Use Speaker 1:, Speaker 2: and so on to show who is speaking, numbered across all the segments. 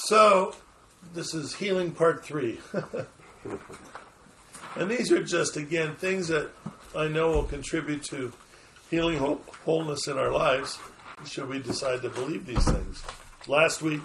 Speaker 1: So, this is healing part 3. And these are just, again, things that I know will contribute to healing, wholeness in our lives, should we decide to believe these things. Last week,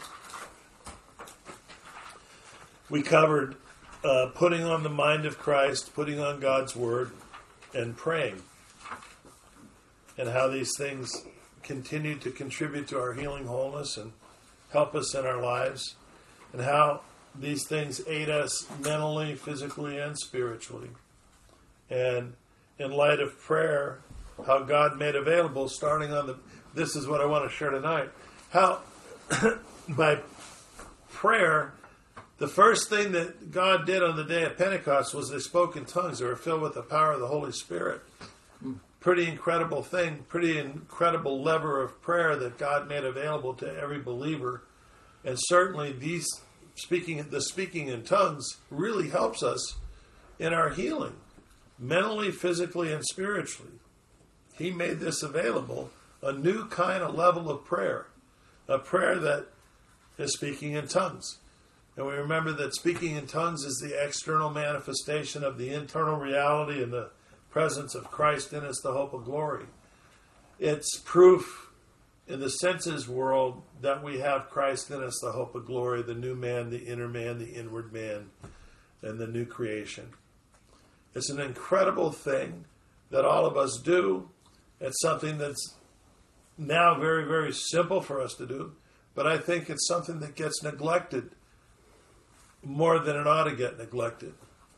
Speaker 1: we covered putting on the mind of Christ, putting on God's Word, and praying, and how these things continue to contribute to our healing, wholeness, and help us in our lives, and how these things aid us mentally, physically, and spiritually. And in light of prayer, how God made available, starting on this is what I want to share tonight, how by prayer, the first thing that God did on the day of Pentecost was they spoke in tongues. They were filled with the power of the Holy Spirit. Pretty incredible thing, pretty incredible lever of prayer that God made available to every believer. And certainly the speaking in tongues really helps us in our healing, mentally, physically, and spiritually. He made this available, a new kind of level of prayer, a prayer that is speaking in tongues. And we remember that speaking in tongues is the external manifestation of the internal reality and the presence of Christ in us, the hope of glory. It's proof in the senses world that we have Christ in us, the hope of glory, the new man, the inner man, the inward man, and the new creation. It's an incredible thing that all of us do. It's something that's now very, very simple for us to do, but I think it's something that gets neglected more than it ought to get neglected.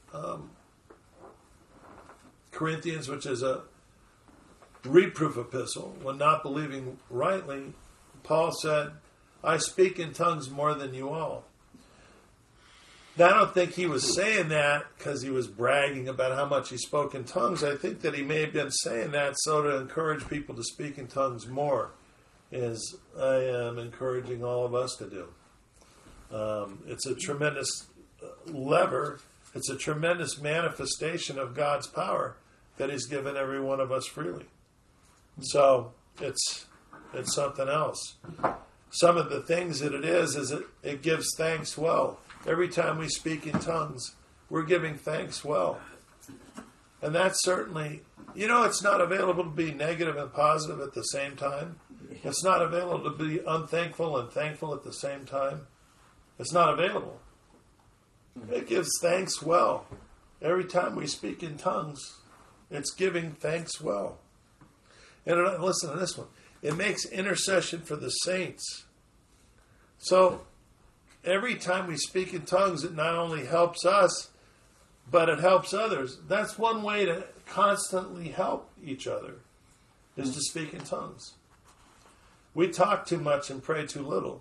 Speaker 1: Corinthians, which is a reproof epistle, when not believing rightly, Paul said, I speak in tongues more than you all. Now, I don't think he was saying that because he was bragging about how much he spoke in tongues. I think that he may have been saying that so to encourage people to speak in tongues more, as I am encouraging all of us to do. It's a tremendous lever. It's a tremendous manifestation of God's power that He's given every one of us freely. So it's something else. Some of the things that it is it gives thanks well. Every time we speak in tongues, we're giving thanks well. And that's certainly, it's not available to be negative and positive at the same time. It's not available to be unthankful and thankful at the same time. It's not available. It gives thanks well. Every time we speak in tongues, it's giving thanks well. And listen to this one. It makes intercession for the saints. So, every time we speak in tongues, it not only helps us, but it helps others. That's one way to constantly help each other, is to speak in tongues. We talk too much and pray too little.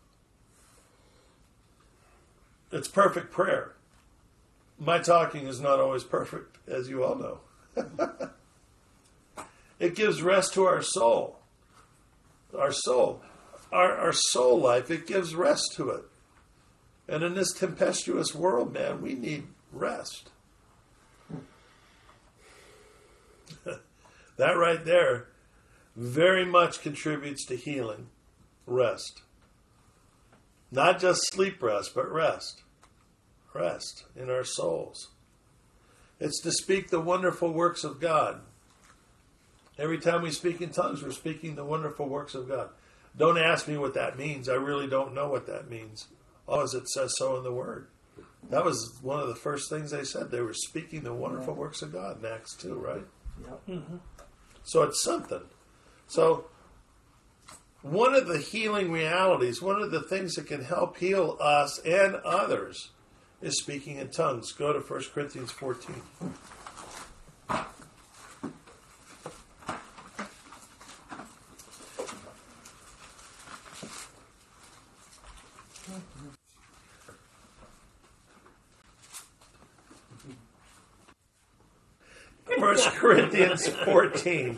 Speaker 1: It's perfect prayer. My talking is not always perfect, as you all know. It gives rest to our soul. Our soul life, it gives rest to it. And in this tempestuous world, man, we need rest. That right there very much contributes to healing. Rest. Not just sleep rest, but rest. Rest in our souls. It's to speak the wonderful works of God. Every time we speak in tongues, we're speaking the wonderful works of God. Don't ask me what that means. I really don't know what that means. All as it says so in the Word. That was one of the first things they said. They were speaking the wonderful works of God in Acts 2, right?
Speaker 2: Yep.
Speaker 1: Mm-hmm. So it's something. So one of the healing realities, one of the things that can help heal us and others is speaking in tongues. Go to 1 Corinthians 14. First Corinthians 14.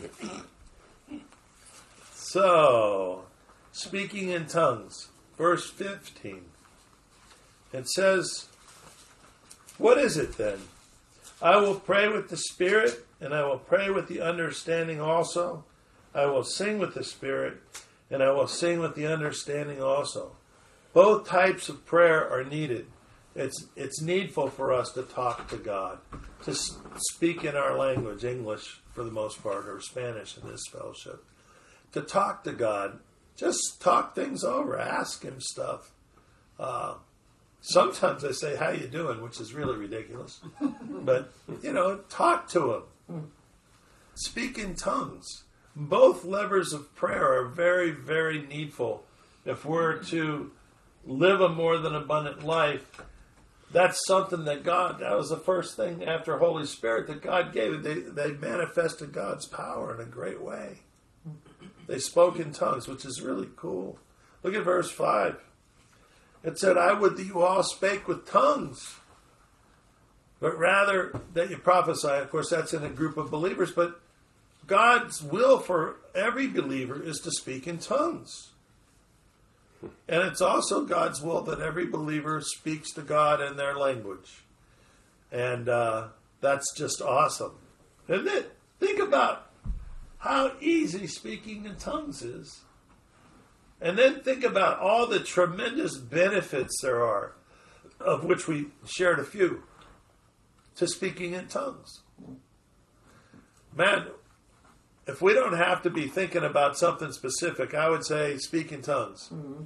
Speaker 1: So, speaking in tongues, verse 15. It says, what is it then? I will pray with the Spirit, and I will pray with the understanding also. I will sing with the Spirit, and I will sing with the understanding also. Both types of prayer are needed. It's needful for us to talk to God, to speak in our language, English for the most part, or Spanish in this fellowship. To talk to God, just talk things over, ask Him stuff. Sometimes I say, "How you doing?" which is really ridiculous. But, talk to Him. Speak in tongues. Both levers of prayer are very, very needful if we're to live a more than abundant life. That's something that was the first thing after Holy Spirit that God gave. They manifested God's power in a great way. They spoke in tongues, which is really cool. Look at verse 5. It said, "I would that you all spake with tongues, but rather that you prophesy." Of course, that's in a group of believers, but God's will for every believer is to speak in tongues. And it's also God's will that every believer speaks to God in their language. And that's just awesome. Isn't it? Think about how easy speaking in tongues is. And then think about all the tremendous benefits there are, of which we shared a few, to speaking in tongues. Man, if we don't have to be thinking about something specific, I would say speak in tongues. Mm-hmm.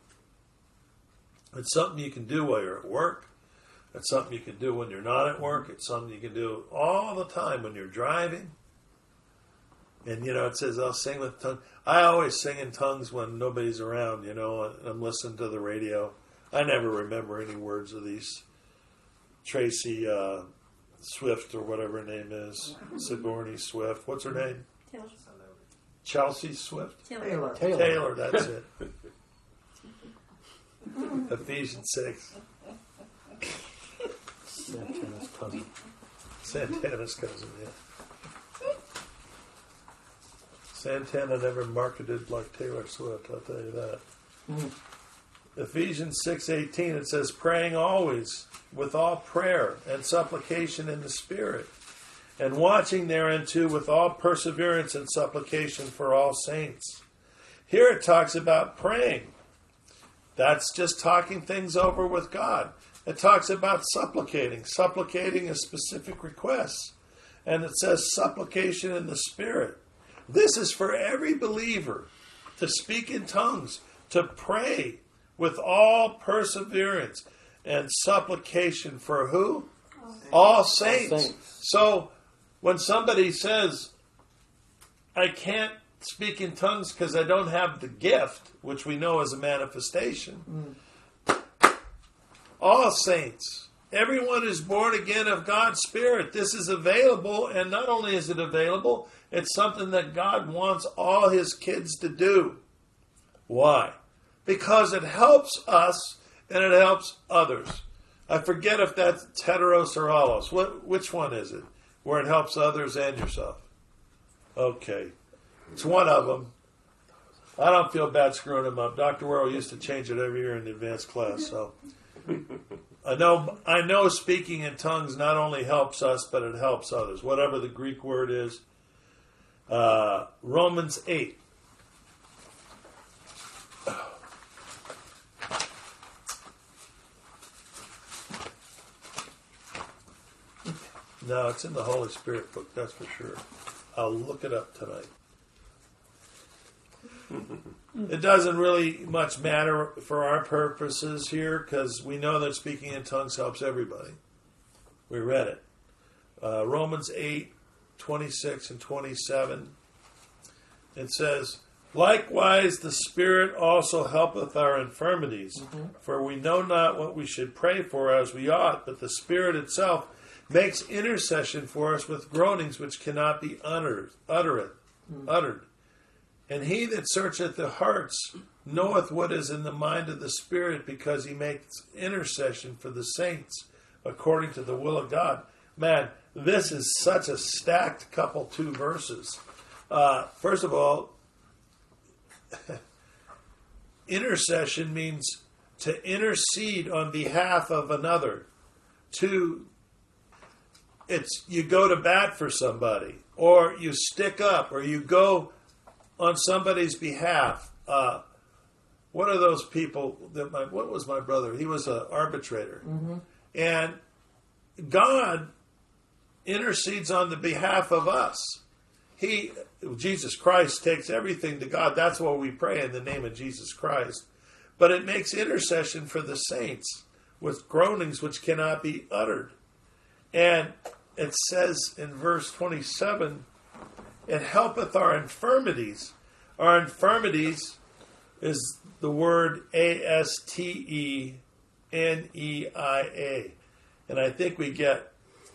Speaker 1: It's something you can do while you're at work. It's something you can do when you're not at work. It's something you can do all the time when you're driving. And, it says, I'll sing with tongues. I always sing in tongues when nobody's around, I'm listening to the radio. I never remember any words of these. Tracy Swift, or whatever her name is. Sigourney Swift. What's her name?
Speaker 2: Taylor.
Speaker 1: Chelsea Swift?
Speaker 3: Taylor,
Speaker 1: that's it. Ephesians 6. Santana's cousin, yeah. Santana never marketed like Taylor Swift, I'll tell you that. Ephesians 6:18, it says, "Praying always with all prayer and supplication in the Spirit, and watching thereunto with all perseverance and supplication for all saints." Here it talks about praying. That's just talking things over with God. It talks about supplicating a specific requests. And it says supplication in the Spirit. This is for every believer to speak in tongues, to pray with all perseverance and supplication for who? All saints. So when somebody says, "I can't speak in tongues because I don't have the gift," which we know is a manifestation, all saints, everyone is born again of God's Spirit. This is available, and not only is it available, it's something that God wants all His kids to do. Why? Because it helps us and it helps others. I forget if that's heteros or allos. Which one is it? Where it helps others and yourself? Okay. It's one of them. I don't feel bad screwing them up. Dr. Worrell used to change it every year in the advanced class. So I know speaking in tongues not only helps us, but it helps others. Whatever the Greek word is. Romans 8. No, it's in the Holy Spirit book, that's for sure. I'll look it up tonight. It doesn't really much matter for our purposes here because we know that speaking in tongues helps everybody. We read it. Romans 8:26 and 27. It says, "Likewise the Spirit also helpeth our infirmities, for we know not what we should pray for as we ought, but the Spirit itself makes intercession for us with groanings which cannot be uttered. And he that searcheth the hearts knoweth what is in the mind of the Spirit, because he makes intercession for the saints according to the will of God." Man, this is such a stacked couple 2 verses. First of all, intercession means to intercede on behalf of another. You go to bat for somebody, or you stick up, or you go on somebody's behalf. What are those people that what was my brother? He was an arbitrator. Mm-hmm. And God intercedes on the behalf of us. Jesus Christ takes everything to God. That's why we pray in the name of Jesus Christ. But it makes intercession for the saints with groanings which cannot be uttered. And it says in verse 27, it helpeth our infirmities. Our infirmities is the word Asteneia. And I think we get,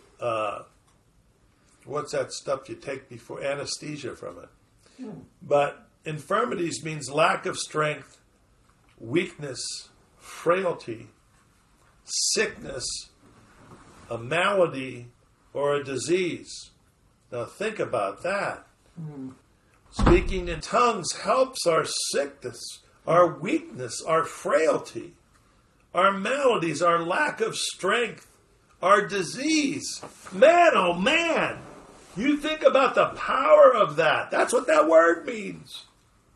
Speaker 1: what's that stuff you take before anesthesia from it? But infirmities means lack of strength, weakness, frailty, sickness, a malady, or a disease. Now think about that. Speaking in tongues helps our sickness, our weakness, our frailty, our maladies, our lack of strength, our disease. Man, oh man! You think about the power of that. That's what that word means.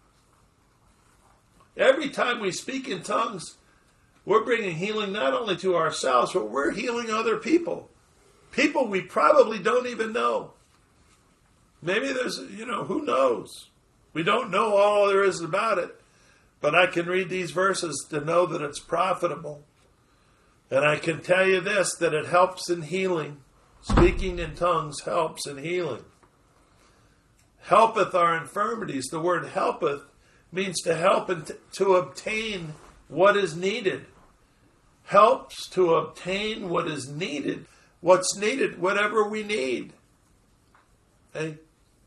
Speaker 1: Every time we speak in tongues, we're bringing healing not only to ourselves, but we're healing other people. People we probably don't even know. Maybe there's, who knows? We don't know all there is about it. But I can read these verses to know that it's profitable. And I can tell you this, that it helps in healing. Speaking in tongues helps in healing. Helpeth our infirmities. The word helpeth means to help and to obtain what is needed. Helps to obtain what is needed. What's needed? Whatever we need. Hey?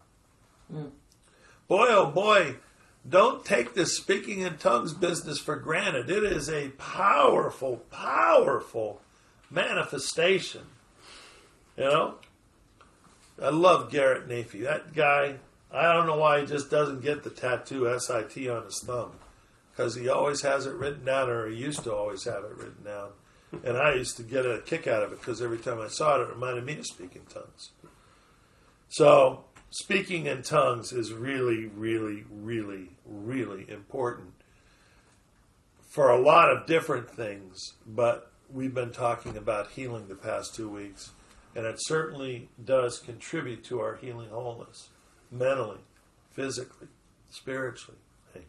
Speaker 1: Boy, oh boy, don't take this speaking in tongues business for granted. It is a powerful, powerful manifestation. I love Garrett Nafee. That guy, I don't know why he just doesn't get the tattoo SIT on his thumb. Because he always has it written down, or he used to always have it written down. And I used to get a kick out of it because every time I saw it, it reminded me of speaking tongues. So, speaking in tongues is really, really, really, really important for a lot of different things. But we've been talking about healing the past 2 weeks. And it certainly does contribute to our healing wholeness, mentally, physically, spiritually. Hey.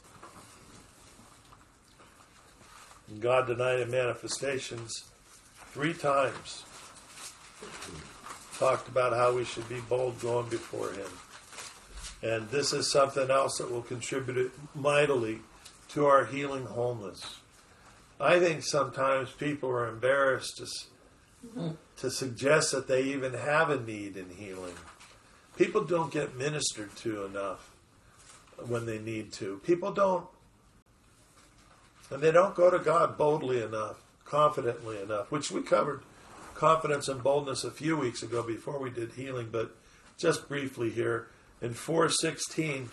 Speaker 1: And God denied him manifestations 3 times. Talked about how we should be bold going before him. And this is something else that will contribute mightily to our healing wholeness. I think sometimes people are embarrassed to suggest that they even have a need in healing. People don't get ministered to enough when they need to. People don't. And they don't go to God boldly enough, confidently enough, which we covered confidence and boldness a few weeks ago before we did healing, but just briefly here in 4:16.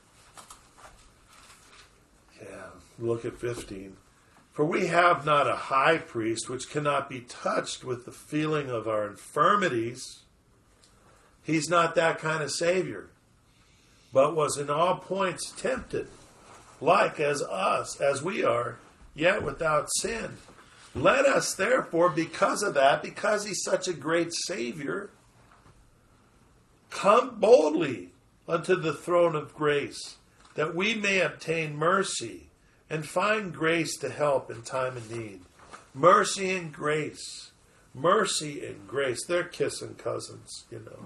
Speaker 1: Look at 15. For we have not a high priest which cannot be touched with the feeling of our infirmities. He's not that kind of Savior, but was in all points tempted, like as us, as we are, yet without sin. Let us therefore, because of that, because he's such a great Savior, come boldly unto the throne of grace, that we may obtain mercy and find grace to help in time of need. Mercy and grace. Mercy and grace. They're kissing cousins,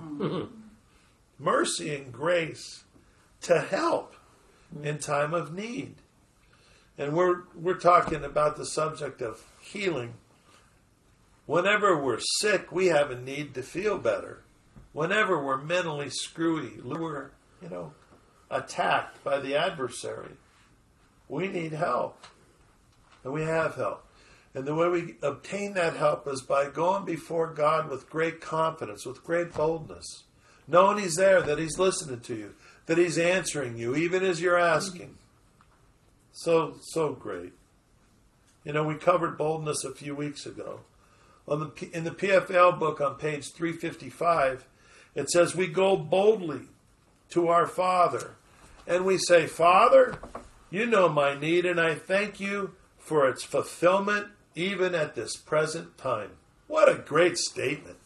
Speaker 1: Mercy and grace to help in time of need. And we're talking about the subject of healing. Whenever we're sick, we have a need to feel better. Whenever we're mentally screwy, we're, attacked by the adversary, we need help. And we have help. And the way we obtain that help is by going before God with great confidence, with great boldness. Knowing he's there, that he's listening to you, that he's answering you, even as you're asking. So great. We covered boldness a few weeks ago. In the PFL book on page 355, it says, we go boldly to our Father. And we say, Father, You know my need, and I thank you for its fulfillment even at this present time. What a great statement.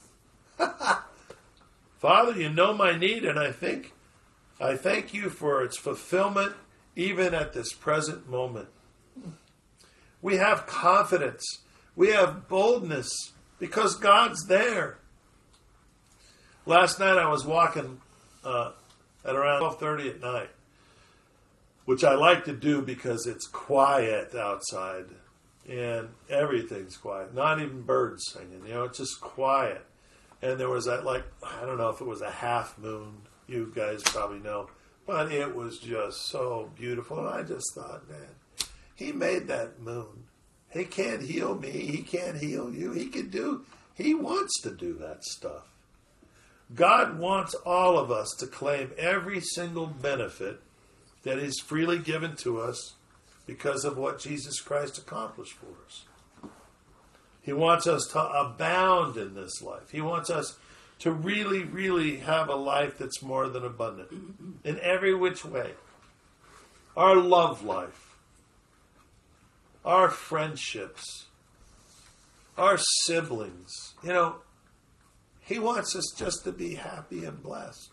Speaker 1: Father, you know my need, and I thank you for its fulfillment even at this present moment. We have confidence. We have boldness because God's there. Last night I was walking at around 12:30 at night, which I like to do because it's quiet outside and everything's quiet. Not even birds singing, it's just quiet. And there was that, I don't know if it was a half moon. You guys probably know. But it was just so beautiful. And I just thought, man, he made that moon. He can't heal me. He can't heal you. He wants to do that stuff. God wants all of us to claim every single benefit that is freely given to us because of what Jesus Christ accomplished for us. He wants us to abound in this life. He wants us to really, really have a life that's more than abundant in every which way. Our love life, our friendships, our siblings. He wants us just to be happy and blessed.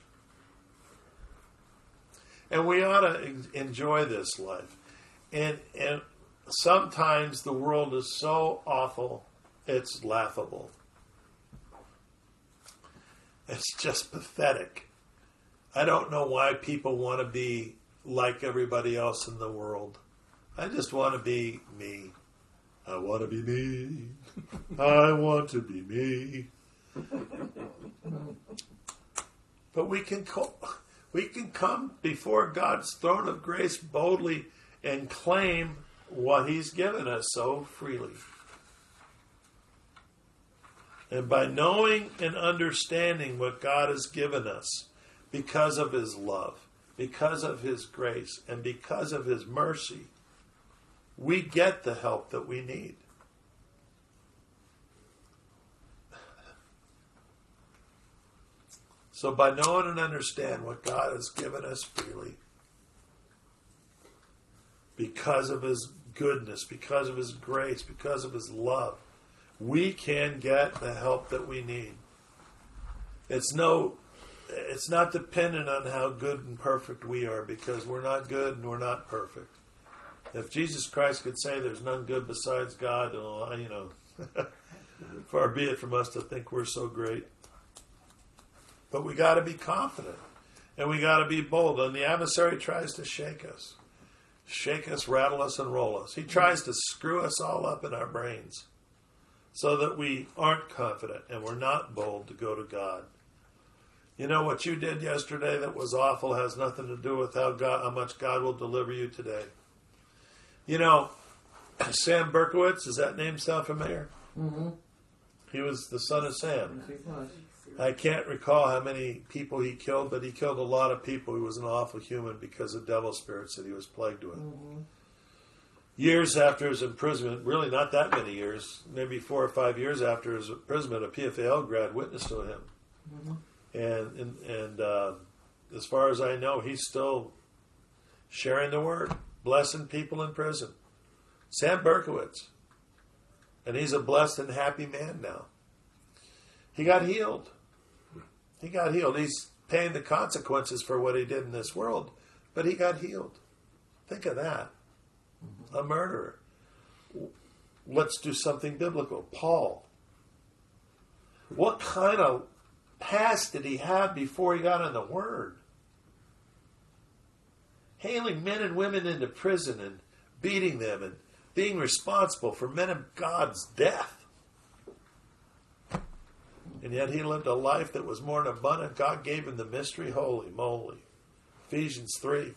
Speaker 1: And we ought to enjoy this life. And sometimes the world is so awful, it's laughable. It's just pathetic. I don't know why people want to be like everybody else in the world. I just want to be me. I want to be me. I want to be me. But we can come before God's throne of grace boldly and claim what He's given us so freely. And by knowing and understanding what God has given us because of His love, because of His grace, and because of His mercy, we get the help that we need. So by knowing and understand what God has given us freely, because of His goodness, because of His grace, because of His love, we can get the help that we need. It's not dependent on how good and perfect we are, because we're not good and we're not perfect. If Jesus Christ could say there's none good besides God, far be it from us to think we're so great. But we got to be confident, and we got to be bold. And the adversary tries to shake us, rattle us, and roll us. He tries to screw us all up in our brains so that we aren't confident and we're not bold to go to God. What you did yesterday that was awful has nothing to do with how much God will deliver you today. Sam Berkowitz, does that name sound familiar?
Speaker 2: Mm-hmm.
Speaker 1: He was the son of Sam. I can't recall how many people he killed, but he killed a lot of people. He was an awful human because of devil spirits that he was plagued with. Mm-hmm. Years after his imprisonment, really not that many years, maybe 4 or 5 years after his imprisonment, a PFAL grad witnessed to him. Mm-hmm. And as far as I know, he's still sharing the word, blessing people in prison. Sam Berkowitz. And he's a blessed and happy man now. He got healed. He's paying the consequences for what he did in this world, but he got healed. Think of that. Mm-hmm. A murderer. Let's do something biblical. Paul. What kind of past did he have before he got in the Word? Hailing men and women into prison and beating them and being responsible for men of God's death. And yet he lived a life that was more than abundant. God gave him the mystery. Holy moly. Ephesians 3.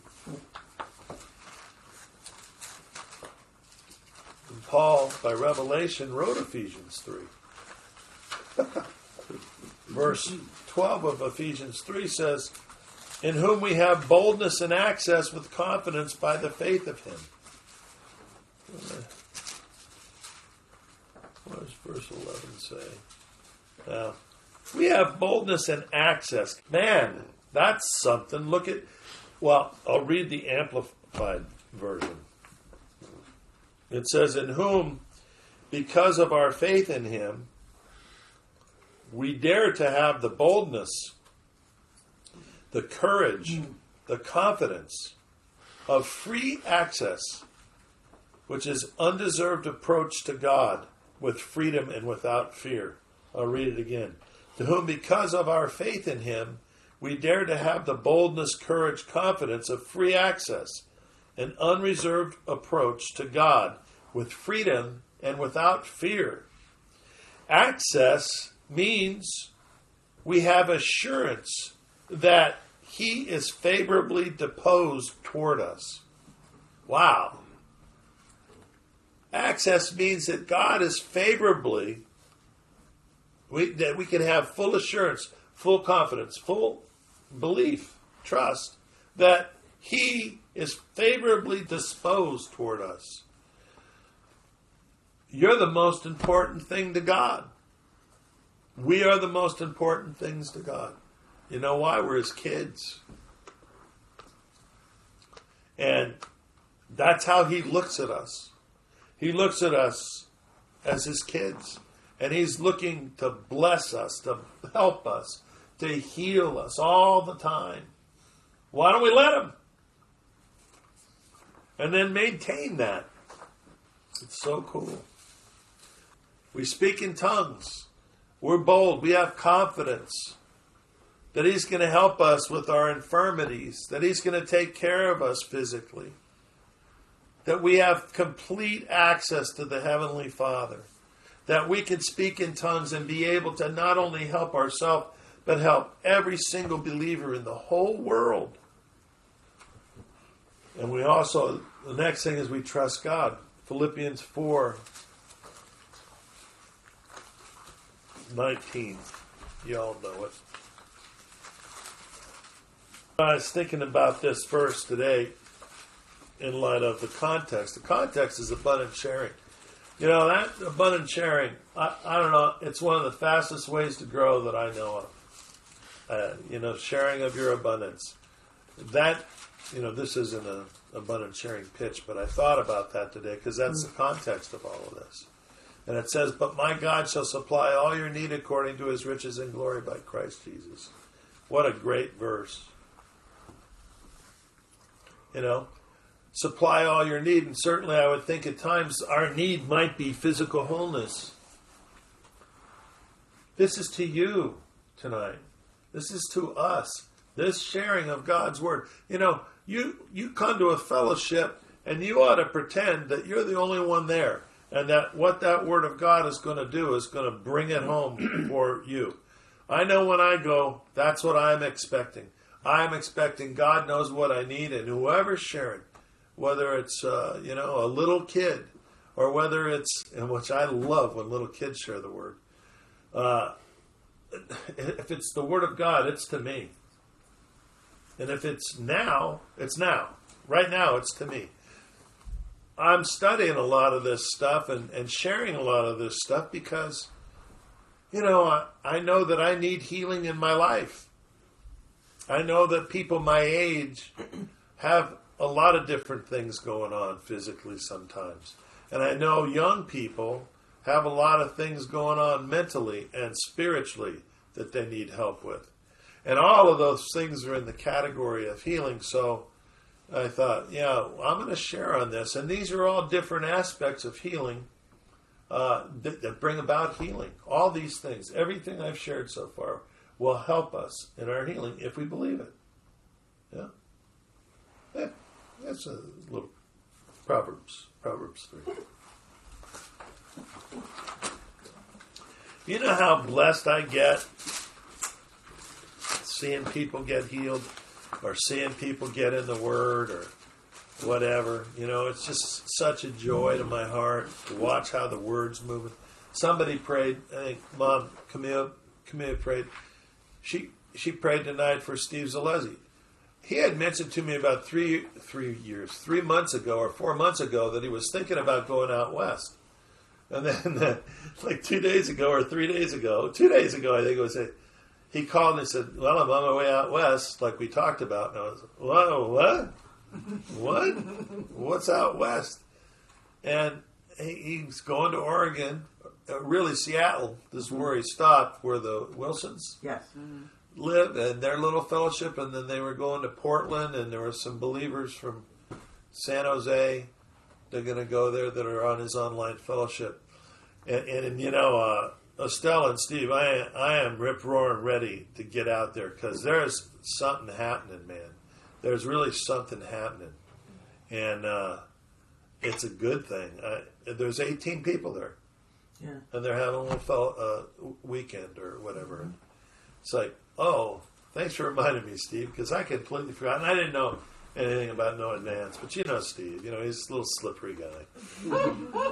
Speaker 1: And Paul, by revelation, wrote Ephesians 3. Verse 12 of Ephesians 3 says, in whom we have boldness and access with confidence by the faith of Him. What does verse 11 say? Now, we have boldness and access. Man, that's something. I'll read the Amplified version. It says, in whom, because of our faith in him, we dare to have the boldness, the courage, the confidence of free access, which is undeserved approach to God with freedom and without fear. I'll read it again. To whom, because of our faith in him, we dare to have the boldness, courage, confidence of free access, an unreserved approach to God with freedom and without fear. Access means we have assurance that he is favorably disposed toward us. Wow. Access means that God is favorably, that we can have full assurance, full confidence, full belief, trust, that he is favorably disposed toward us. You're the most important thing to God. We are the most important things to God. You know why? We're his kids. And that's how he looks at us. He looks at us as his kids. And he's looking to bless us, to help us, to heal us all the time. Why don't we let him? And then maintain that. It's so cool. We speak in tongues. We're bold. We have confidence that he's going to help us with our infirmities, that he's going to take care of us physically, that we have complete access to the Heavenly Father, that we can speak in tongues and be able to not only help ourselves, but help every single believer in the whole world. And we also, the next thing is we trust God. Philippians 4:19. You all know it. I was thinking about this verse today in light of the context. The context is abundant sharing. You know, that abundant sharing, I don't know, it's one of the fastest ways to grow that I know of. Sharing of your abundance. That, this isn't an abundant sharing pitch, but I thought about that today because that's the context of all of this. And it says, but my God shall supply all your need according to his riches and glory by Christ Jesus. What a great verse. Supply all your need. And certainly I would think at times our need might be physical wholeness. This is to you tonight. This is to us. This sharing of God's word. You come to a fellowship and you ought to pretend that you're the only one there. And that what that word of God is going to do is going to bring it home for you. I know when I go, that's what I'm expecting. I'm expecting God knows what I need, and whoever's sharing, whether it's a little kid, or whether it's, and which I love when little kids share the word. If it's the word of God, it's to me. And if it's now, it's now. Right now, it's to me. I'm studying a lot of this stuff and sharing a lot of this stuff because, I know that I need healing in my life. I know that people my age have a lot of different things going on physically sometimes. And I know young people have a lot of things going on mentally and spiritually that they need help with. And all of those things are in the category of healing. So I thought, I'm going to share on this. And these are all different aspects of healing that bring about healing. All these things, everything I've shared so far, will help us in our healing if we believe it. Yeah, that's a little Proverbs 3. You know how blessed I get seeing people get healed or seeing people get in the Word or whatever. It's just such a joy to my heart to watch how the Word's moving. Somebody prayed, I think Mom, Camille prayed. She prayed tonight for Steve Zalesi. He had mentioned to me about 3 months ago or 4 months ago that he was thinking about going out west. And then like 2 days ago or 3 days ago, 2 days ago I think it was, he called and he said, well, I'm on my way out west like we talked about. And I was, whoa, what? What? What's out west? And he's going to Oregon, really Seattle. This is where he stopped, where the Wilsons live, and their little fellowship. And then they were going to Portland, and there were some believers from San Jose. They're going to go there that are on his online fellowship. And you know, Estelle and Steve, I am rip-roaring ready to get out there because there's something happening, man. There's really something happening. And it's a good thing. There's 18 people there.
Speaker 2: Yeah.
Speaker 1: And they're having a little weekend or whatever. And it's like, oh, thanks for reminding me, Steve, because I completely forgot. And I didn't know anything about No Advance. But you know Steve. You know, he's a little slippery guy.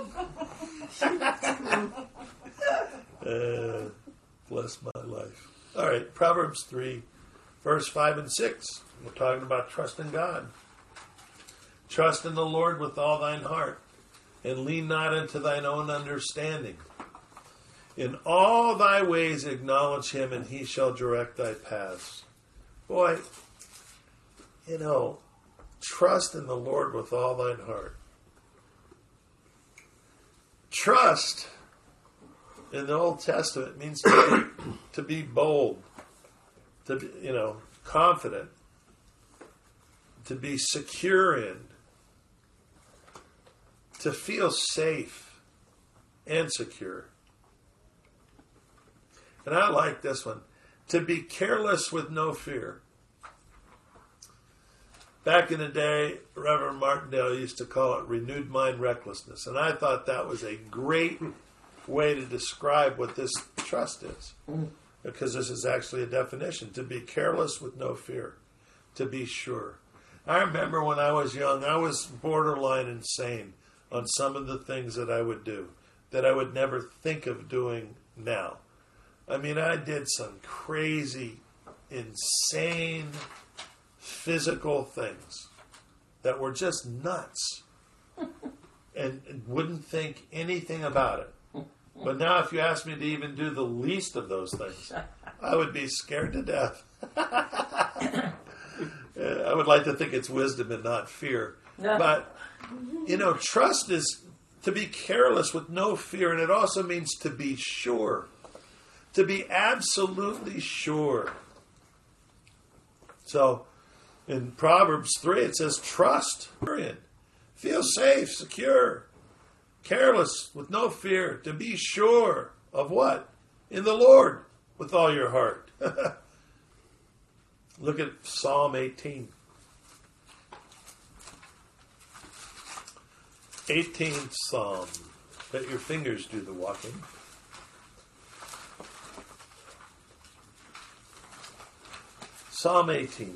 Speaker 1: Bless my life. All right, Proverbs 3, verse 5 and 6. We're talking about trusting God. Trust in the Lord with all thine heart, and lean not into thine own understanding. In all thy ways acknowledge him, and he shall direct thy paths. Boy, you know, trust in the Lord with all thine heart. Trust in the Old Testament means to be bold, to be, you know, confident, to be secure in, to feel safe and secure. And I like this one. To be careless with no fear. Back in the day, Reverend Martindale used to call it renewed mind recklessness. And I thought that was a great way to describe what this trust is. Because this is actually a definition. To be careless with no fear. To be sure. I remember when I was young, I was borderline insane on some of the things that I would do that I would never think of doing now. I mean, I did some crazy, insane, physical things that were just nuts and wouldn't think anything about it. But now if you ask me to even do the least of those things, I would be scared to death. I would like to think it's wisdom and not fear. But, you know, trust is to be careless with no fear, and it also means to be sure. To be absolutely sure. So, in Proverbs 3, it says, trust. Feel safe, secure, careless, with no fear. To be sure of what? In the Lord, with all your heart. Look at Psalm 18. 18th Psalm. Let your fingers do the walking. Psalm 18.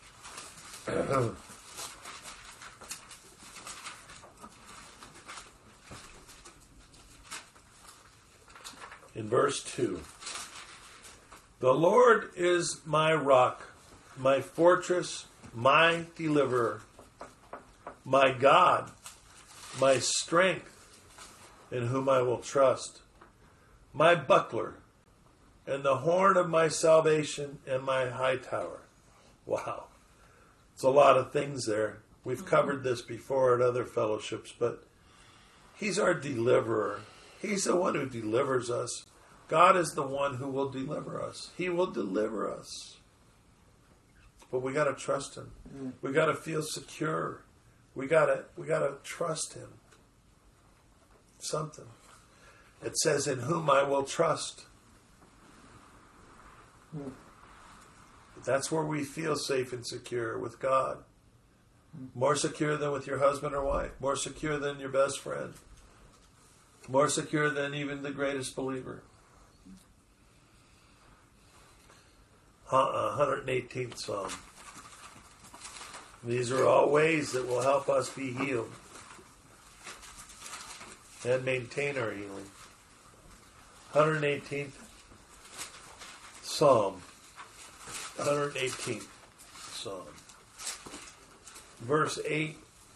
Speaker 1: In verse 2. The Lord is my rock, my fortress, my deliverer, my God, my strength, in whom I will trust, my buckler, and the horn of my salvation, and my high tower. Wow. It's a lot of things there. We've covered this before at other fellowships, but he's our deliverer. He's the one who delivers us. God is the one who will deliver us. He will deliver us. But we got to trust him. We got to feel secure. We got to trust him. Something. It says, in whom I will trust. That's where we feel safe and secure, with God. More secure than with your husband or wife. More secure than your best friend. More secure than even the greatest believer. 118th Psalm. These are all ways that will help us be healed and maintain our healing. 118th Psalm. 118th Psalm. Verse 8.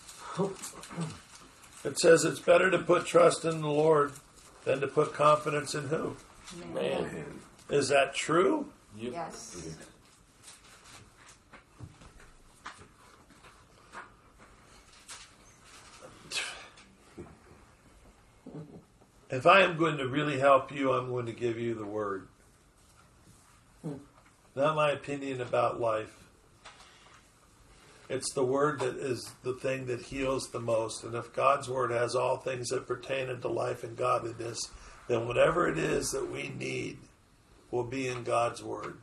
Speaker 1: It says it's better to put trust in the Lord than to put confidence in who?
Speaker 3: Man.
Speaker 1: Is that true?
Speaker 3: Yep.
Speaker 4: Yes.
Speaker 1: If I am going to really help you, I'm going to give you the word. Not my opinion about life. It's the word that is the thing that heals the most. And if God's word has all things that pertain unto life and godliness, then whatever it is that we need will be in God's word.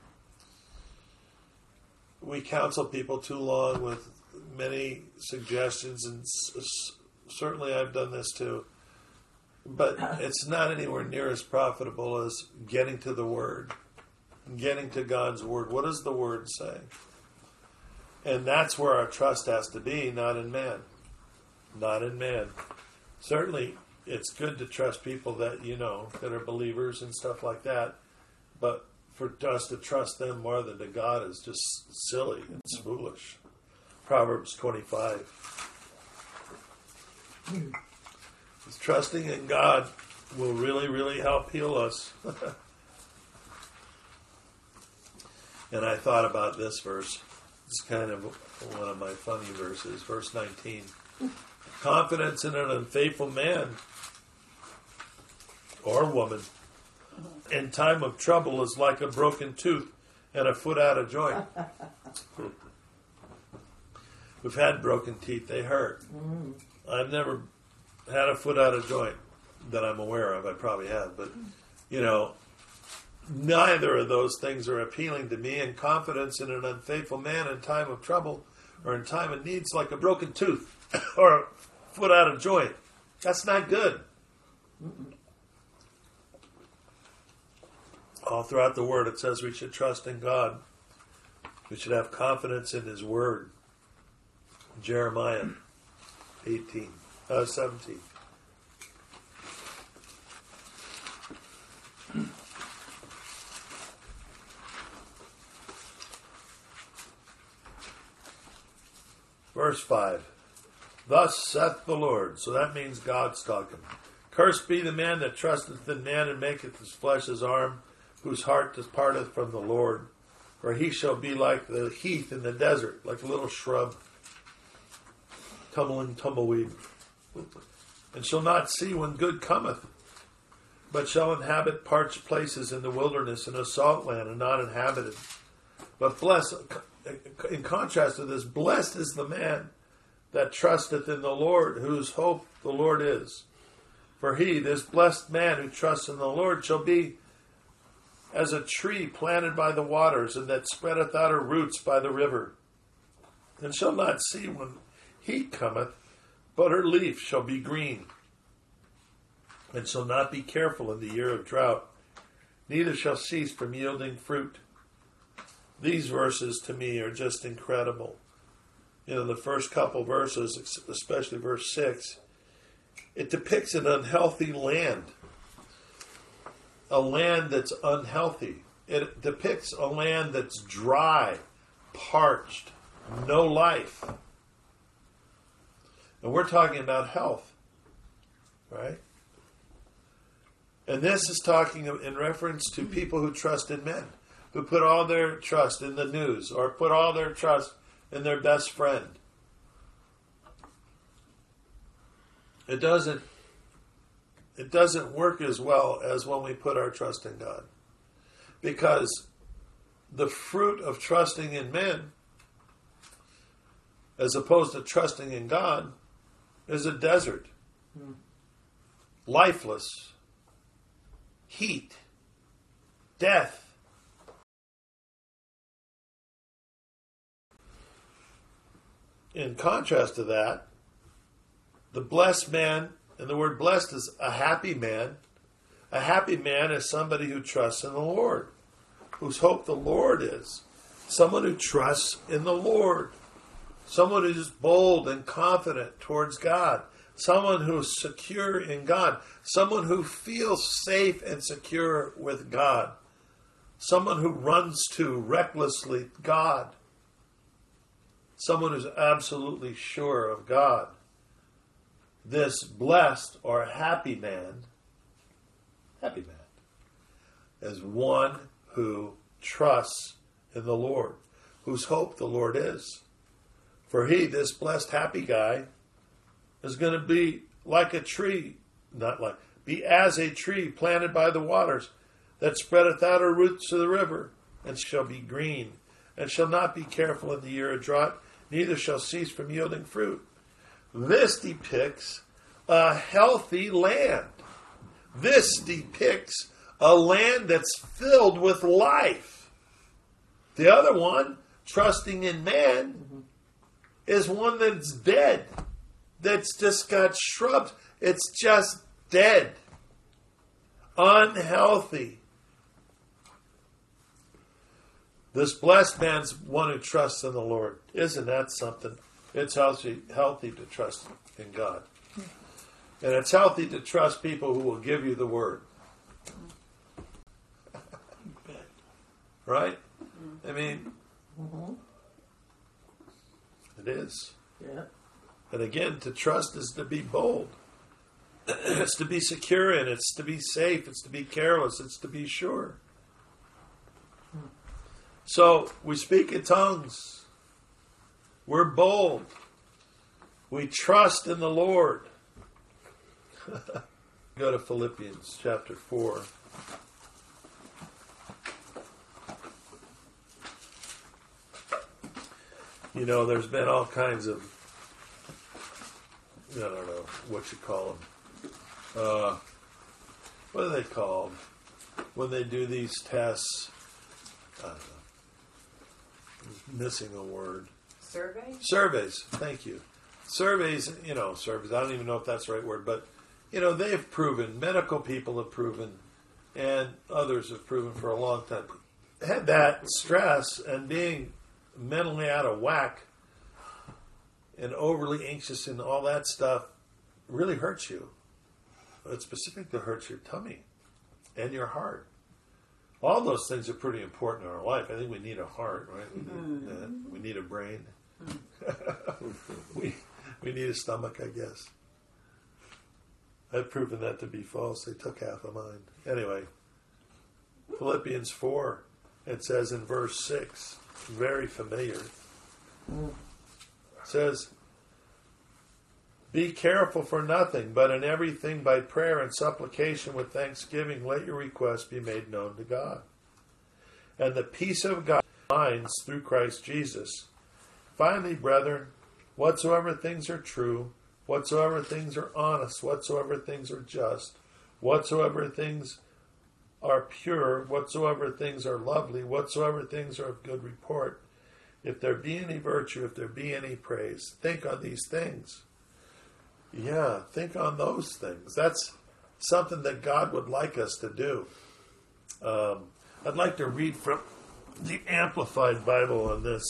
Speaker 1: We counsel people too long with many suggestions, and certainly I've done this too. But it's not anywhere near as profitable as getting to the word, getting to God's word. What does the word say? And that's where our trust has to be, not in man. Not in man. Certainly, it's good to trust people that, that are believers and stuff like that. But for us to trust them more than to God is just silly. It's foolish. Proverbs 25. Trusting in God will really, really help heal us. And I thought about this verse. It's kind of one of my funny verses. Verse 19. Confidence in an unfaithful man or woman in time of trouble is like a broken tooth and a foot out of joint. We've had broken teeth. They hurt. I've never had a foot out of joint that I'm aware of. I probably have. But, neither of those things are appealing to me, and confidence in an unfaithful man in time of trouble or in time of need is like a broken tooth or a foot out of joint. That's not good. All throughout the Word it says we should trust in God. We should have confidence in His Word. Jeremiah 17. Verse 5. Thus saith the Lord. So that means God's talking. Cursed be the man that trusteth in man and maketh his flesh his arm, whose heart departeth from the Lord. For he shall be like the heath in the desert, like a little shrub, tumbling tumbleweed, and shall not see when good cometh, but shall inhabit parched places in the wilderness, in a salt land, and not inhabited. But blessed, in contrast to this, blessed is the man that trusteth in the Lord, whose hope the Lord is. For he, this blessed man who trusts in the Lord, shall be as a tree planted by the waters, and that spreadeth out her roots by the river, and shall not see when heat cometh, but her leaf shall be green, and shall not be careful in the year of drought, neither shall cease from yielding fruit. These verses to me are just incredible. The first couple verses, especially verse 6, it depicts an unhealthy land. A land that's unhealthy. It depicts a land that's dry, parched, no life. And we're talking about health, right? And this is talking in reference to people who trust in men, who put all their trust in the news, or put all their trust in their best friend. It doesn't work as well as when we put our trust in God. Because the fruit of trusting in men, as opposed to trusting in God, is a desert. Lifeless. Heat. Death. In contrast to that, the blessed man, and the word blessed is a happy man. A happy man is somebody who trusts in the Lord, whose hope the Lord is. Someone who trusts in the Lord. Someone who's bold and confident towards God. Someone who's secure in God. Someone who feels safe and secure with God. Someone who runs to recklessly God. Someone who's absolutely sure of God. This blessed or happy man is one who trusts in the Lord, whose hope the Lord is. For he, this blessed happy guy, is going to be like a tree not like, be as a tree planted by the waters, that spreadeth out her roots to the river, and shall be green, and shall not be careful in the year of drought, neither shall cease from yielding fruit. This depicts a healthy land. This depicts a land that's filled with life. The other one, trusting in man, is one that's dead, that's just got shrubs. It's just dead, unhealthy. This blessed man's one who trusts in the Lord. Isn't that something? It's healthy to trust in God. And it's healthy to trust people who will give you the word. Right? I mean, it is.
Speaker 2: Yeah.
Speaker 1: And again, to trust is to be bold. It's to be secure in, it's to be safe, it's to be careless, it's to be sure. So, we speak in tongues. We're bold. We trust in the Lord. Go to Philippians chapter 4. You know, there's been all kinds of, I don't know what you call them. What are they called when they do these tests? I don't know. I'm missing a word. Surveys. Thank you. Surveys. I don't even know if that's the right word, but they've proven. Medical people have proven, and others have proven for a long time. Had that stress and being mentally out of whack and overly anxious and all that stuff really hurts you. It specifically hurts your tummy and your heart. All those things are pretty important in our life. I think we need a heart, right? We need a brain. we need a stomach, I guess. I've proven that to be false. They took half of mine. Anyway, Philippians 4, it says in verse 6, very familiar. It says, be careful for nothing, but in everything by prayer and supplication with thanksgiving, let your requests be made known to God. And the peace of God minds through Christ Jesus. Finally, brethren, whatsoever things are true, whatsoever things are honest, whatsoever things are just, whatsoever things are pure, whatsoever things are lovely, whatsoever things are of good report, if there be any virtue, if there be any praise, think on these things. Yeah, think on those things. That's something that God would like us to do. I'd like to read from the Amplified Bible on this.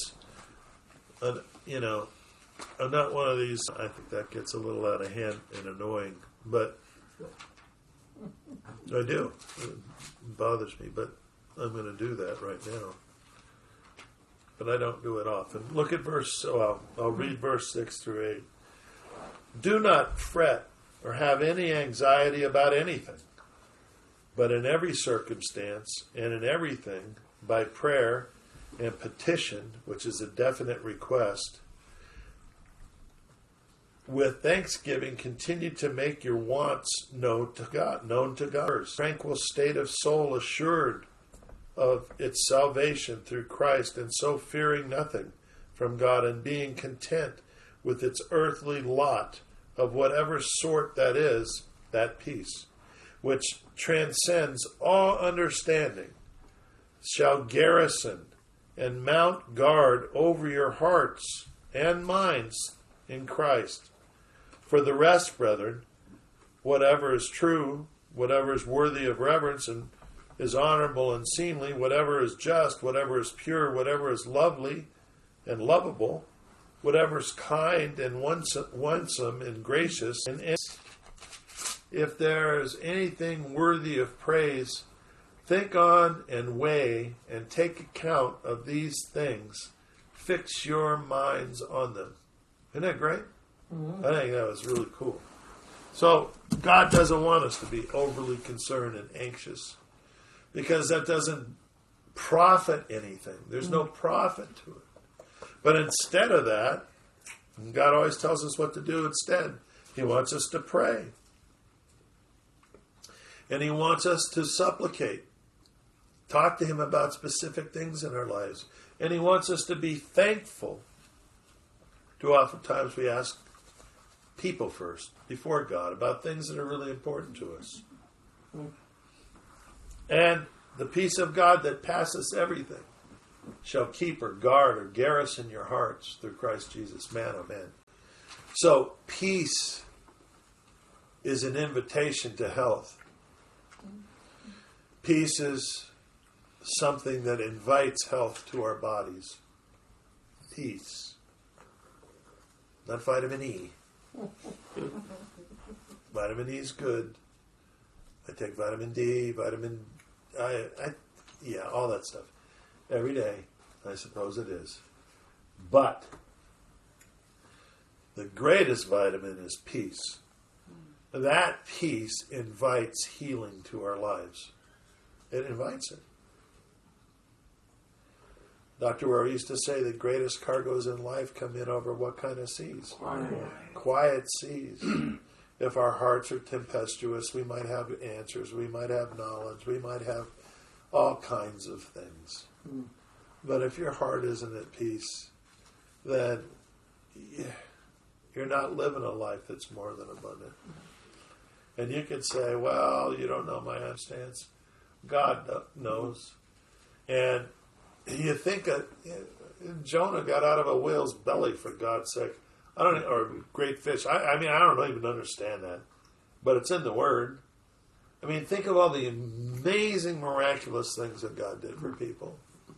Speaker 1: I'm not one of these. I think that gets a little out of hand and annoying, but I do. It bothers me, but I'm going to do that right now. But I don't do it often. Look at I'll read verse 6 through 8. Do not fret or have any anxiety about anything, but in every circumstance and in everything, by prayer and petition, which is a definite request, with thanksgiving, continue to make your wants known to God. Tranquil state of soul assured of its salvation through Christ, and so fearing nothing from God, and being content with its earthly lot of whatever sort that is, that peace, which transcends all understanding, shall garrison and mount guard over your hearts and minds in Christ. For the rest, brethren, whatever is true, whatever is worthy of reverence and is honorable and seemly, whatever is just, whatever is pure, whatever is lovely and lovable, whatever is kind and winsome and gracious, and if there is anything worthy of praise, think on and weigh and take account of these things. Fix your minds on them. Isn't that great? Mm-hmm. I think that was really cool. So God doesn't want us to be overly concerned and anxious, because that doesn't profit anything. There's no profit to it. But instead of that, God always tells us what to do instead. He wants us to pray. And he wants us to supplicate. Talk to him about specific things in our lives. And he wants us to be thankful. Too oftentimes we ask people first, before God, about things that are really important to us. And the peace of God that passes everything shall keep or guard or garrison your hearts through Christ Jesus. Man, oh man. So, peace is an invitation to health. Peace is something that invites health to our bodies. Peace. Not vitamin E. Vitamin E is good. I take vitamin D, all that stuff. Every day, I suppose it is. But the greatest vitamin is peace. That peace invites healing to our lives. It invites it. Dr. Rohr used to say the greatest cargoes in life come in over what kind of seas? Quiet seas. If our hearts are tempestuous, we might have answers, we might have knowledge, we might have all kinds of things. But if your heart isn't at peace, then you're not living a life that's more than abundant. And you could say, well, you don't know my stance. God knows. And you think Jonah got out of a whale's belly, for God's sake. Or great fish. I don't even understand that. But it's in the Word. I mean, think of all the amazing, miraculous things that God did for people.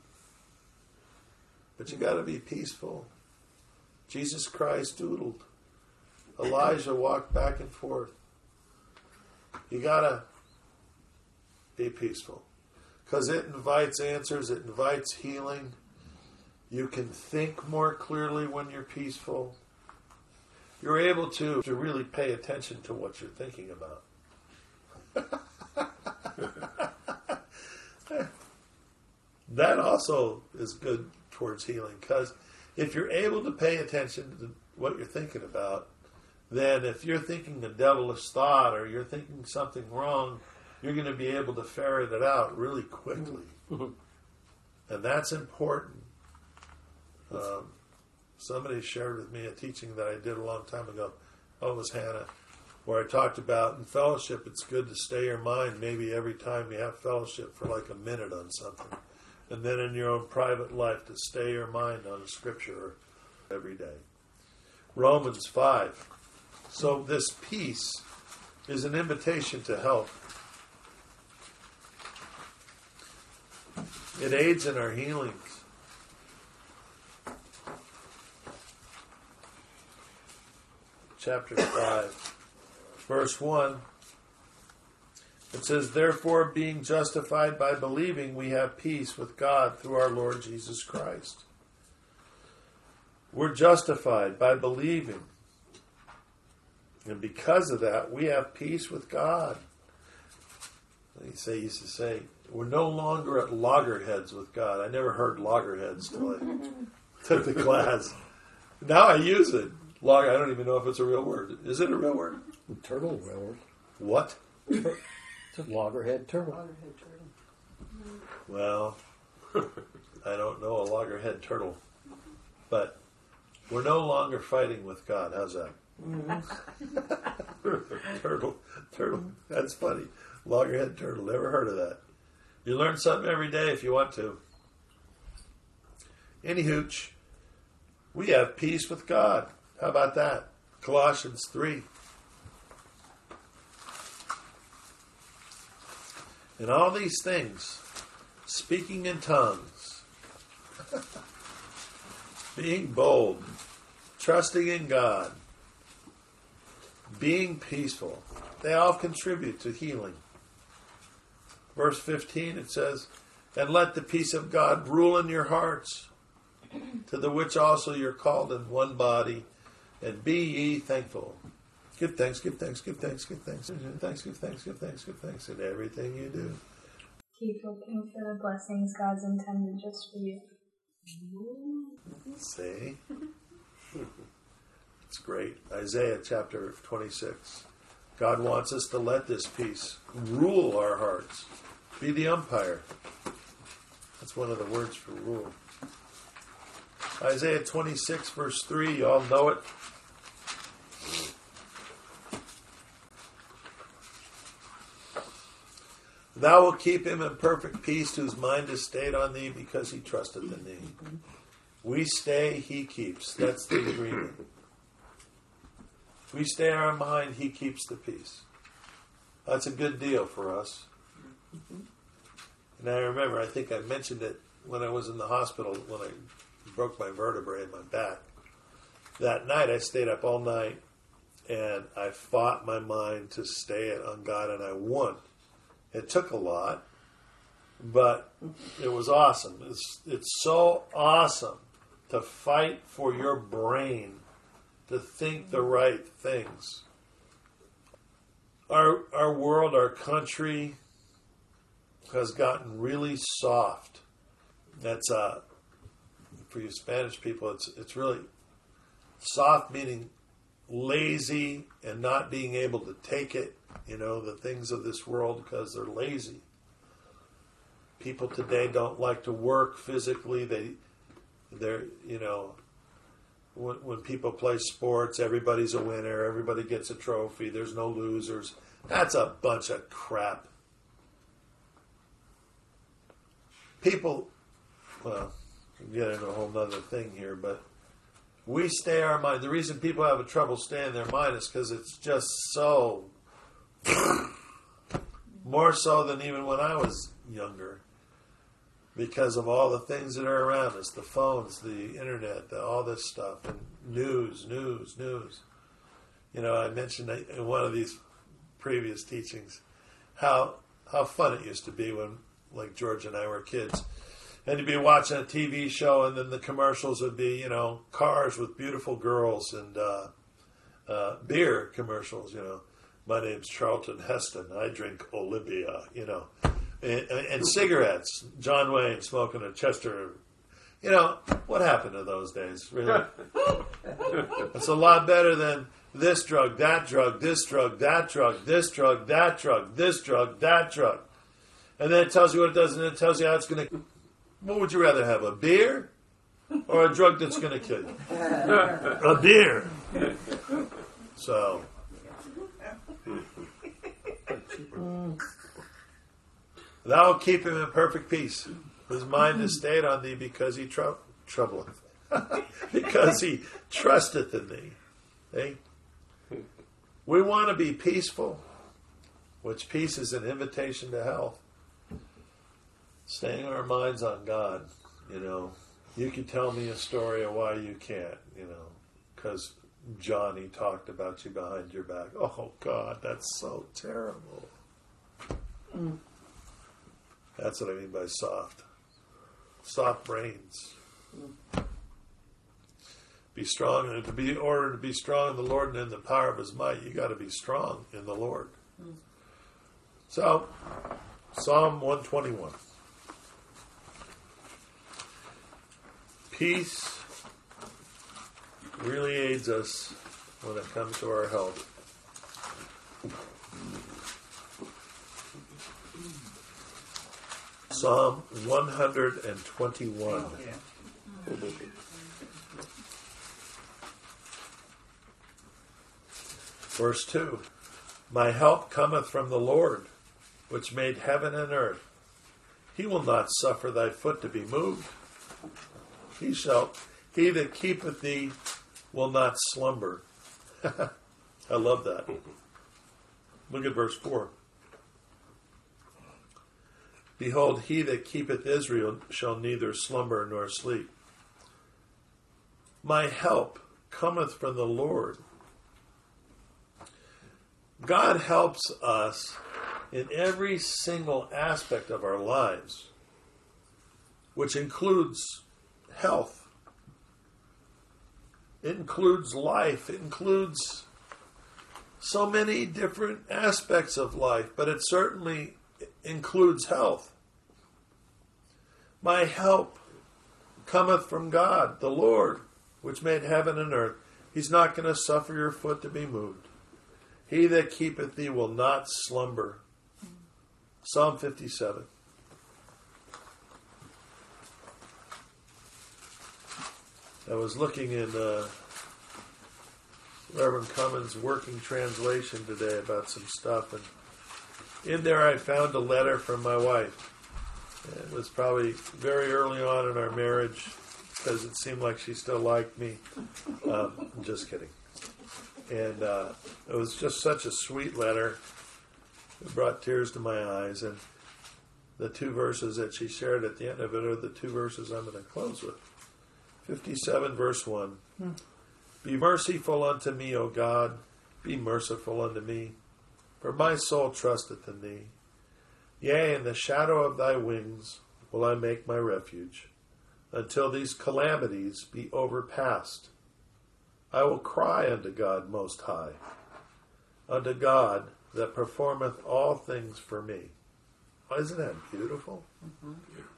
Speaker 1: But you got to be peaceful. Jesus Christ doodled. Elijah walked back and forth. You got to be peaceful. Because it invites answers. It invites healing. You can think more clearly when you're peaceful. You're able to really pay attention to what you're thinking about. That also is good towards healing, because if you're able to pay attention to what you're thinking about, then if you're thinking a devilish thought or you're thinking something wrong, you're going to be able to ferret it out really quickly. And that's important. Somebody shared with me a teaching that I did a long time ago. Oh, it was Hannah, where I talked about in fellowship, it's good to stay your mind maybe every time you have fellowship for like a minute on something. And then in your own private life to stay your mind on a scripture every day. Romans 5. So this peace is an invitation to health. It aids in our healings. Chapter 5, verse 1. It says, therefore, being justified by believing, we have peace with God through our Lord Jesus Christ. We're justified by believing. And because of that, we have peace with God. He used to say, we're no longer at loggerheads with God. I never heard loggerheads till I took the class. Now I use it. I don't even know if it's a real word. Is it a real word?
Speaker 2: Turtle real word.
Speaker 1: What?
Speaker 2: It's a loggerhead turtle.
Speaker 1: Well, I don't know a loggerhead turtle. But we're no longer fighting with God. How's that? Turtle. That's funny. Loggerhead turtle. Never heard of that. You learn something every day if you want to. Anyhooch, we have peace with God. How about that? Colossians 3. And all these things, speaking in tongues, being bold, trusting in God, being peaceful, they all contribute to healing. Verse 15, it says, and let the peace of God rule in your hearts, to the which also you're called in one body, and be ye thankful. Give thanks, give thanks, give thanks, give thanks, give thanks, give thanks, give thanks, give thanks in everything you do.
Speaker 3: Keep looking for the blessings God's intended just for you.
Speaker 1: See? It's great. Isaiah chapter 26. God wants us to let this peace rule our hearts. Be the umpire. That's one of the words for rule. Isaiah 26, verse 3, you all know it. Thou wilt keep him in perfect peace whose mind is stayed on thee because he trusteth in thee. We stay, he keeps. That's the agreement. If we stay our mind, he keeps the peace. That's a good deal for us. And I remember, I think I mentioned it when I was in the hospital when I broke my vertebrae in my back. That night I stayed up all night and I fought my mind to stay it on God, and I won. It took a lot, but it was awesome. It's so awesome to fight for your brain to think the right things. Our world, our country has gotten really soft. That's for you Spanish people. It's really soft, meaning lazy and not being able to take it. You know, the things of this world because they're lazy. People today don't like to work physically. They're you know, when people play sports, everybody's a winner. Everybody gets a trophy. There's no losers. That's a bunch of crap. People, well, I'm getting into a whole other thing here, but we stay our mind. The reason people have trouble staying their mind is because it's just so more so than even when I was younger, because of all the things that are around us, the phones, the internet, all this stuff, and news. You know, I mentioned in one of these previous teachings how fun it used to be when, like, George and I were kids, and you'd be watching a TV show, and then the commercials would be, you know, cars with beautiful girls and beer commercials, you know. My name's Charlton Heston. I drink Olympia, you know. And cigarettes. John Wayne smoking a Chester. You know, what happened to those days, really? It's a lot better than this drug, that drug, this drug, that drug, this drug, that drug, this drug, that drug. And then it tells you what it does, and it tells you how it's going to... What would you rather have, a beer or a drug that's going to kill you? A beer. So... Thou wilt keep him in perfect peace, whose mind is stayed on thee, because he troubleth, because he trusteth in thee. See? We want to be peaceful, which peace is an invitation to health. Staying our minds on God, you know. You can tell me a story of why you can't, you know, because Johnny talked about you behind your back. Oh, God, that's so terrible. That's what I mean by soft. Soft brains. Be strong, and in order to be strong in the Lord and in the power of his might, you got to be strong in the Lord. So, Psalm 121. Peace really aids us when it comes to our health. Psalm 121. Verse 2. My help cometh from the Lord, which made heaven and earth. He will not suffer thy foot to be moved. He that keepeth thee will not slumber. I love that. Look at verse 4. Behold, he that keepeth Israel shall neither slumber nor sleep. My help cometh from the Lord. God helps us in every single aspect of our lives, which includes health. It includes life. It includes so many different aspects of life, but it certainly includes health. My help cometh from God, the Lord, which made heaven and earth. He's not going to suffer your foot to be moved. He that keepeth thee will not slumber. Psalm 57. I was looking in Reverend Cummins' working translation today about some stuff, and in there I found a letter from my wife. It was probably very early on in our marriage because it seemed like she still liked me. I'm just kidding. And it was just such a sweet letter. It brought tears to my eyes. And the two verses that she shared at the end of it are the two verses I'm going to close with. 57 verse 1. Be merciful unto me, O God. Be merciful unto me. For my soul trusteth in thee. Yea, in the shadow of thy wings will I make my refuge, until these calamities be overpast. I will cry unto God Most High, unto God that performeth all things for me. Isn't that beautiful? Mm-hmm.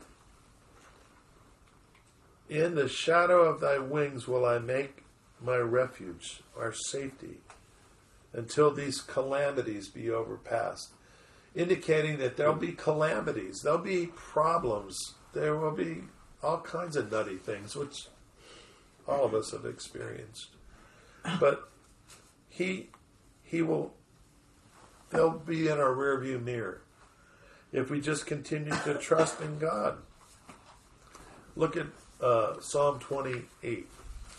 Speaker 1: In the shadow of thy wings will I make my refuge, our safety, until these calamities be overpast. Indicating that there'll be calamities, there'll be problems, there will be all kinds of nutty things, which all of us have experienced. But they'll be in our rearview mirror if we just continue to trust in God. Look at Psalm 28.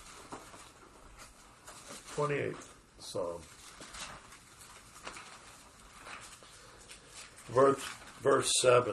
Speaker 1: 28th Psalm. Verse 7.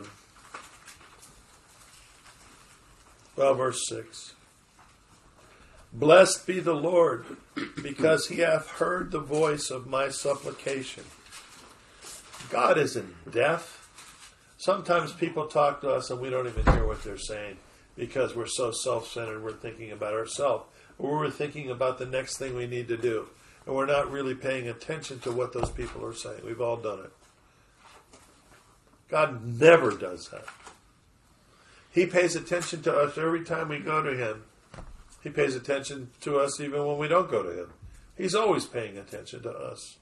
Speaker 1: Well, verse 6. Blessed be the Lord, because he hath heard the voice of my supplication. God isn't deaf. Sometimes people talk to us and we don't even hear what they're saying because we're so self-centered, we're thinking about ourselves, or we're thinking about the next thing we need to do, and we're not really paying attention to what those people are saying. We've all done it. God never does that. He pays attention to us every time we go to him. He pays attention to us even when we don't go to him. He's always paying attention to us.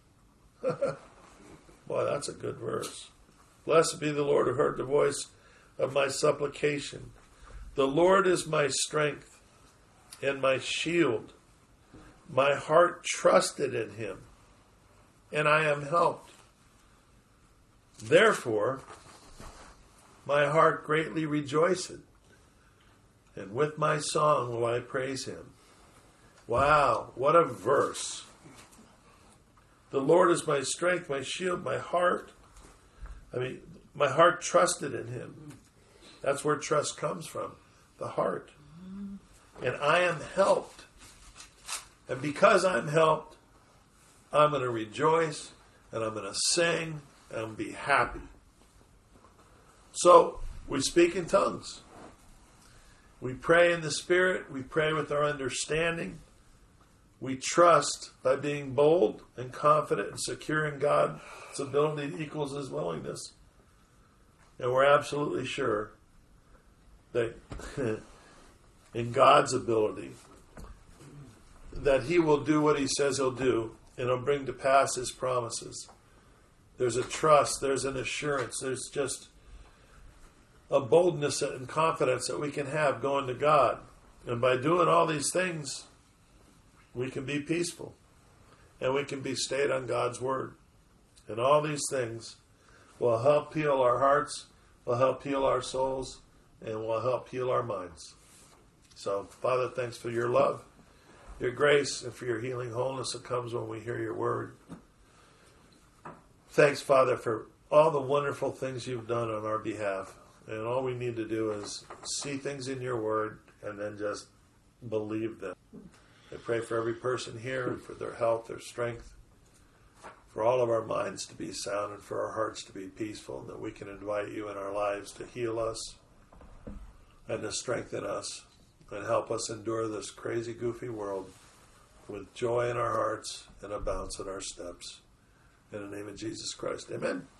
Speaker 1: Boy, that's a good verse. Blessed be the Lord who heard the voice of my supplication. The Lord is my strength and my shield. My heart trusted in him, and I am helped. Therefore, my heart greatly rejoiceth, and with my song will I praise him. Wow, what a verse. The Lord is my strength, my shield, my heart. My heart trusted in him. That's where trust comes from, the heart. And I am helped. And because I'm helped, I'm going to rejoice, and I'm going to sing, and be happy. So, we speak in tongues. We pray in the Spirit. We pray with our understanding. We trust by being bold and confident and secure in God's ability equals his willingness. And we're absolutely sure that in God's ability, that he will do what he says he'll do, and he'll bring to pass his promises. There's a trust, there's an assurance, there's just a boldness and confidence that we can have going to God. And by doing all these things, we can be peaceful. And we can be stayed on God's word. And all these things will help heal our hearts, will help heal our souls, and will help heal our minds. So, Father, thanks for your love, your grace, and for your healing wholeness that comes when we hear your word. Thanks, Father, for all the wonderful things you've done on our behalf. And all we need to do is see things in your word and then just believe them. I pray for every person here, for their health, their strength, for all of our minds to be sound and for our hearts to be peaceful, and that we can invite you in our lives to heal us and to strengthen us and help us endure this crazy, goofy world with joy in our hearts and a bounce in our steps. In the name of Jesus Christ, amen.